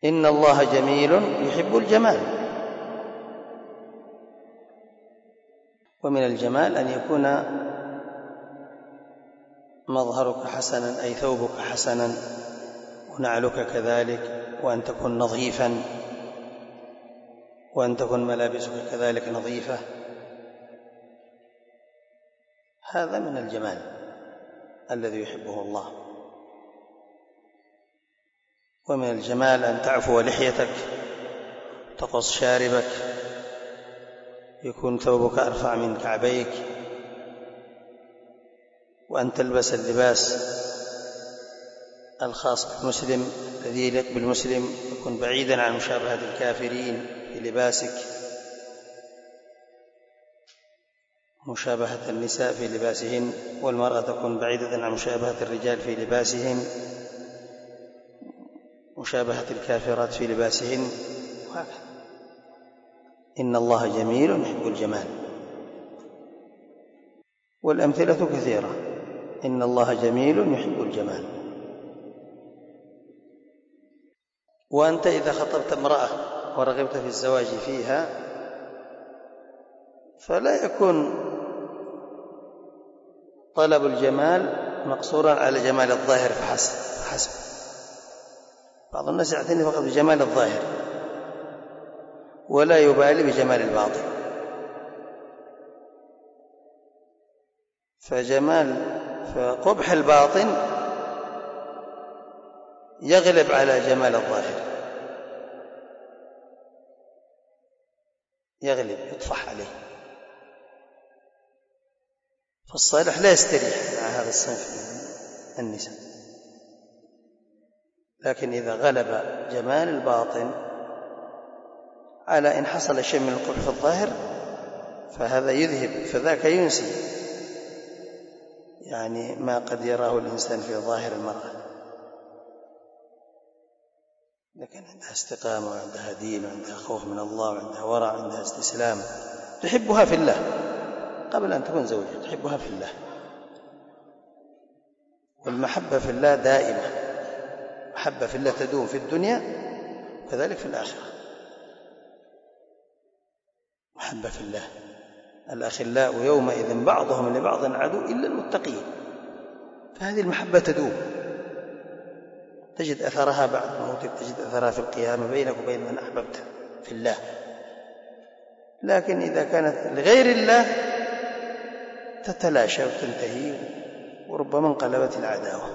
إن الله جميل يحب الجمال. ومن الجمال أن يكون مظهرك حسنا، أي ثوبك حسنا، ونعلك كذلك، وأن تكون نظيفا، وأن تكون ملابسك كذلك نظيفة. هذا من الجمال الذي يحبه الله. ومن الجمال أن تعفو لحيتك، تقص شاربك، يكون ثوبك أرفع من كعبيك، وأن تلبس اللباس الخاص بالمسلم الذي يليق بالمسلم، يكون بعيدا عن مشابهة الكافرين في لباسك، مشابهة النساء في لباسهن، والمرأة تكون بعيدة عن مشابهة الرجال في لباسهم، مشابهة الكافرات في لباسهن، وهكذا. إن الله جميل يحب الجمال. والأمثلة كثيرة. إن الله جميل يحب الجمال. وأنت إذا خطبت امرأة ورغبت في الزواج فيها فلا يكون طلب الجمال مقصورا على جمال الظاهر فحسب. بعض الناس يعتني فقط بجمال الظاهر ولا يبالي بجمال الباطن، فقبح الباطن يغلب على جمال الظاهر، يغلب، يطفح عليه. فالصالح لا يستريح مع هذا الصنف من النساء. لكن إذا غلب جمال الباطن على إن حصل شيء من القبح في الظاهر فهذا يذهب، فذاك ينسي يعني ما قد يراه الإنسان في ظاهر المرأة. لكن عندها استقامة، وعندها دين، وعندها خوف من الله، وعندها ورع، وعندها استسلام، تحبها في الله قبل أن تكون زوجة، تحبها في الله. والمحبة في الله دائمة، محبة في الله تدوم في الدنيا وكذلك في الآخرة. محبة في الله. الأخلاء يومئذ بعضهم لبعض عدو إلا المتقين. فهذه المحبة تدوم، تجد أثرها بعد موتك، تجد أثرها في القيامة بينك وبين من أحببت في الله. لكن إذا كانت لغير الله تتلاشى وتنتهي، وربما انقلبت العداوة،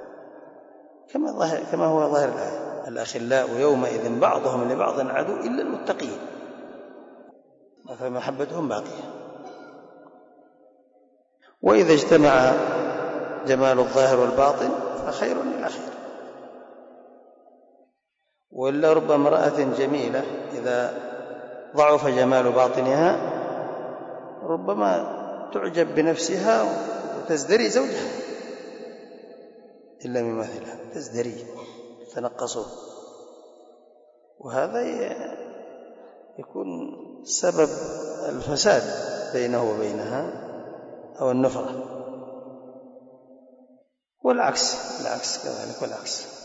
كما هو ظاهر الآية: الأخلاء يومئذ بعضهم لبعض عدو إلا المتقين. فمحبتهم باقية. وإذا اجتمع جمال الظاهر والباطن فخير إلى خير. وإلا رب امرأة جميلة إذا ضعف جمال باطنها ربما تعجب بنفسها وتزدري زوجها إلا من مثلها، تزدري، تنقصه، وهذا يكون سبب الفساد بينه وبينها أو النفرة. والعكس كذلك، والعكس.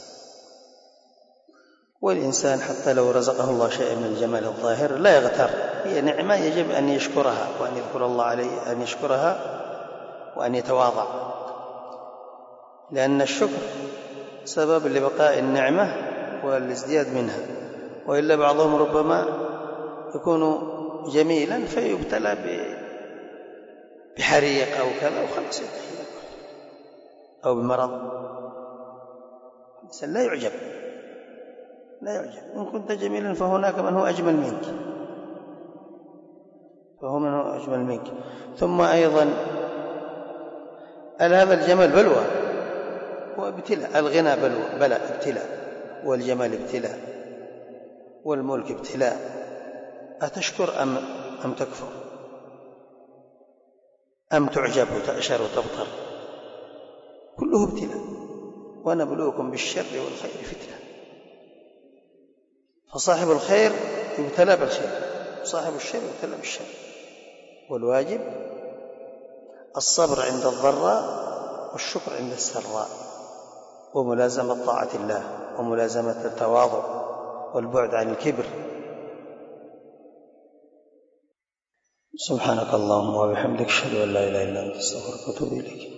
والإنسان حتى لو رزقه الله شيئا من الجمال الظاهر لا يغتر، هي نعمة يجب أن يشكرها، وأن يذكر الله عليه، أن يشكرها وأن يتواضع، لأن الشكر سبب لبقاء النعمة والازدياد منها. وإلا بعضهم ربما يكون جميلا فيبتلى بحريق أو كذا وخلاص ينتهي، أو بمرض. الإنسان لا يعجب. إن كنت جميلا فهناك من هو أجمل منك، ثم أيضا هذا الجمال بلوى وابتلاء، الغنى بلاء ابتلاء، والجمال ابتلاء، والملك ابتلاء. أتشكر أم تكفر، أم تعجب وتأشر وتبطر؟ كله ابتلاء. ونبلوكم بالشر والخير فتنة. فصاحب الخير يبتلى بالخير، وصاحب الشر يبتلى بالشر. والواجب الصبر عند الضراء والشكر عند السراء، وملازمة طاعة الله، وملازمة التواضع، والبعد عن الكبر. سبحانك اللهم وبحمدك أشهد أن لا إله إلا أنت أستغفرك وأتوب إليك.